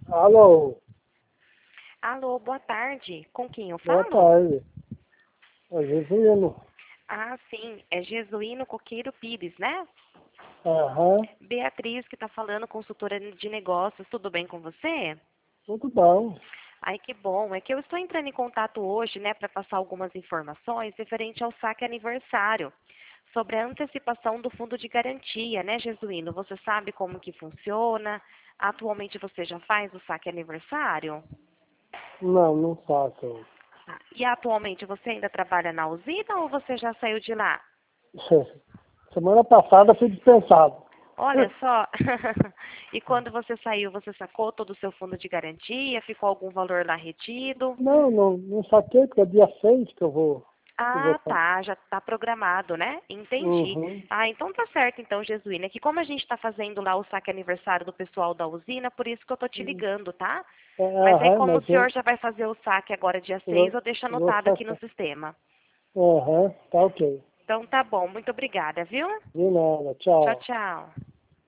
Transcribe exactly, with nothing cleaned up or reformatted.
Alô, Alô, boa tarde. Com quem eu boa falo? tarde. É Jesuíno. Ah, sim, é Jesuíno Coqueiro Pires, né? Aham, Beatriz que está falando, consultora de negócios. Tudo bem com você? tudo bom. Ai, que bom. É que eu estou entrando em contato hoje, né, para passar algumas informações referente ao saque aniversário, sobre a antecipação do fundo de garantia, né, Jesuíno? Você sabe como que funciona? Atualmente você já faz o saque aniversário? Não, não faço. Ah, e atualmente você ainda trabalha na usina ou você já saiu de lá? Semana passada fui dispensado. Olha só. E quando você saiu, você sacou todo o seu fundo de garantia? Ficou algum valor lá retido? Não, não, não saquei, porque é dia seis que eu vou. Que eu vou Ah, fazer. tá, já está programado, né? Entendi. Uhum. Ah, então tá certo, então, Jesuína. É que como a gente está fazendo lá o saque aniversário do pessoal da usina, por isso que eu tô te ligando, tá? É, Mas aí aham, como o mas eu, senhor já vai fazer o saque agora dia eu seis, vou, eu deixo eu vou anotado aqui no sacar. sistema. Aham, tá ok. Então tá bom, muito obrigada, viu? De nada, Tchau, tchau. tchau.